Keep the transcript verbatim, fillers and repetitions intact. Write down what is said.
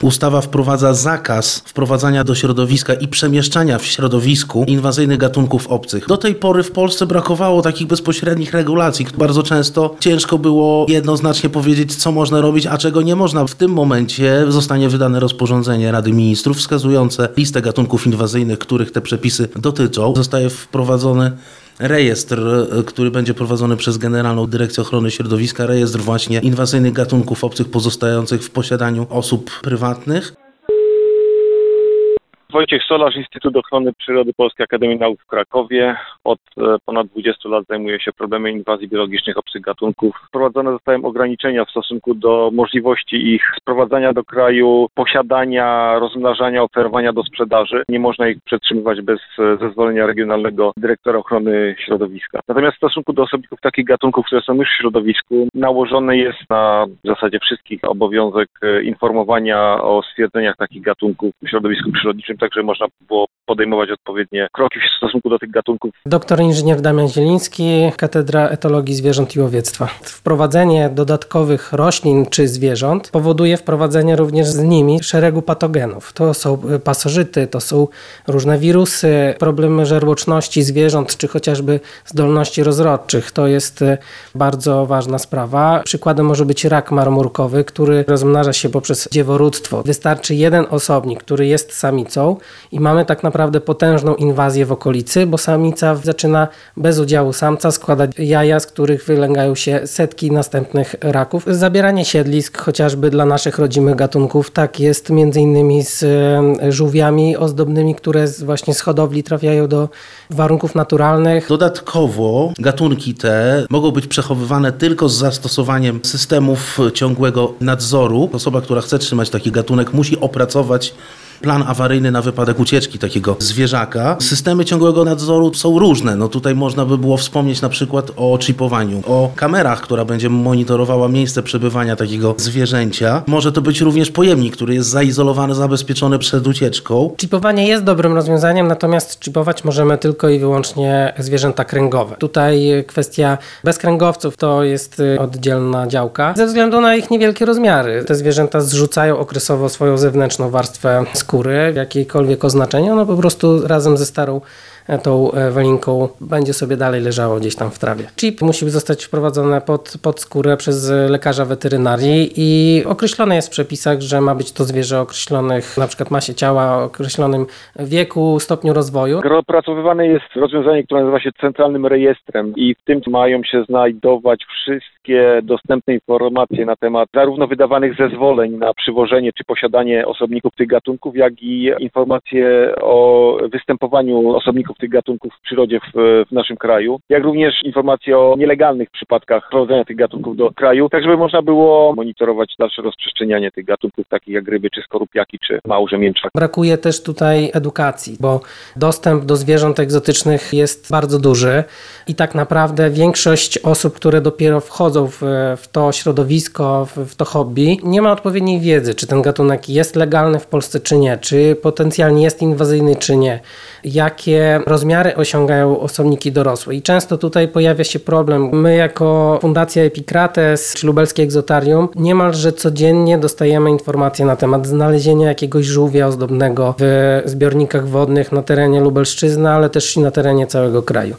Ustawa wprowadza zakaz wprowadzania do środowiska i przemieszczania w środowisku inwazyjnych gatunków obcych. Do tej pory w Polsce brakowało takich bezpośrednich regulacji. Bardzo często ciężko było jednoznacznie powiedzieć, co można robić, a czego nie można. W tym momencie zostanie wydane rozporządzenie Rady Ministrów wskazujące listę gatunków inwazyjnych, których te przepisy dotyczą. Zostaje wprowadzony rejestr, który będzie prowadzony przez Generalną Dyrekcję Ochrony Środowiska, rejestr właśnie inwazyjnych gatunków obcych pozostających w posiadaniu osób prywatnych. Wojciech Solarz, Instytut Ochrony Przyrody Polskiej Akademii Nauk w Krakowie. Od ponad dwudziestu lat zajmuje się problemem inwazji biologicznych obcych gatunków. Wprowadzone zostają ograniczenia w stosunku do możliwości ich sprowadzania do kraju, posiadania, rozmnażania, oferowania do sprzedaży. Nie można ich przetrzymywać bez zezwolenia regionalnego dyrektora ochrony środowiska. Natomiast w stosunku do osobników takich gatunków, które są już w środowisku, nałożony jest na w zasadzie wszystkich obowiązek informowania o stwierdzeniach takich gatunków w środowisku przyrodniczym, także można było podejmować odpowiednie kroki w stosunku do tych gatunków. Doktor inżynier Damian Zieliński, Katedra Etologii Zwierząt i Łowiectwa. Wprowadzenie dodatkowych roślin czy zwierząt powoduje wprowadzenie również z nimi szeregu patogenów. To są pasożyty, to są różne wirusy, problemy żarłoczności zwierząt, czy chociażby zdolności rozrodczych. To jest bardzo ważna sprawa. Przykładem może być rak marmurkowy, który rozmnaża się poprzez dzieworództwo. Wystarczy jeden osobnik, który jest samicą i mamy tak naprawdę potężną inwazję w okolicy, bo samica zaczyna bez udziału samca składać jaja, z których wylęgają się setki następnych raków. Zabieranie siedlisk chociażby dla naszych rodzimych gatunków, tak jest między innymi z żółwiami ozdobnymi, które właśnie z hodowli trafiają do warunków naturalnych. Dodatkowo gatunki te mogą być przechowywane tylko z zastosowaniem systemów ciągłego nadzoru. Osoba, która chce trzymać taki gatunek, musi opracować plan awaryjny na wypadek ucieczki takiego zwierzaka. Systemy ciągłego nadzoru są różne. No tutaj można by było wspomnieć na przykład o chipowaniu, o kamerach, która będzie monitorowała miejsce przebywania takiego zwierzęcia. Może to być również pojemnik, który jest zaizolowany, zabezpieczony przed ucieczką. Chipowanie jest dobrym rozwiązaniem, natomiast chipować możemy tylko i wyłącznie zwierzęta kręgowe. Tutaj kwestia bezkręgowców to jest oddzielna działka. Ze względu na ich niewielkie rozmiary. Te zwierzęta zrzucają okresowo swoją zewnętrzną warstwę skóry, jakiekolwiek oznaczenie, ono po prostu razem ze starą tą welinką będzie sobie dalej leżało gdzieś tam w trawie. Chip musi zostać wprowadzony pod, pod skórę przez lekarza weterynarii i określone jest w przepisach, że ma być to zwierzę o określonych, na przykład masie ciała, o określonym wieku, stopniu rozwoju. Opracowywane jest rozwiązanie, które nazywa się Centralnym Rejestrem i w tym mają się znajdować wszystkie dostępne informacje na temat zarówno wydawanych zezwoleń na przywożenie czy posiadanie osobników tych gatunków, jak i informacje o występowaniu osobników tych gatunków w przyrodzie w, w naszym kraju, jak również informacje o nielegalnych przypadkach wprowadzenia tych gatunków do kraju, tak żeby można było monitorować dalsze rozprzestrzenianie tych gatunków, takich jak ryby, czy skorupiaki, czy małże mięczaki. Brakuje też tutaj edukacji, bo dostęp do zwierząt egzotycznych jest bardzo duży i tak naprawdę większość osób, które dopiero wchodzą w, w to środowisko, w, w to hobby, nie ma odpowiedniej wiedzy, czy ten gatunek jest legalny w Polsce, czy nie, czy potencjalnie jest inwazyjny, czy nie, jakie rozmiary osiągają osobniki dorosłe. I często tutaj pojawia się problem. My jako Fundacja Epikrates czy Lubelskie Egzotarium niemalże codziennie dostajemy informacje na temat znalezienia jakiegoś żółwia ozdobnego w zbiornikach wodnych na terenie Lubelszczyzny, ale też i na terenie całego kraju.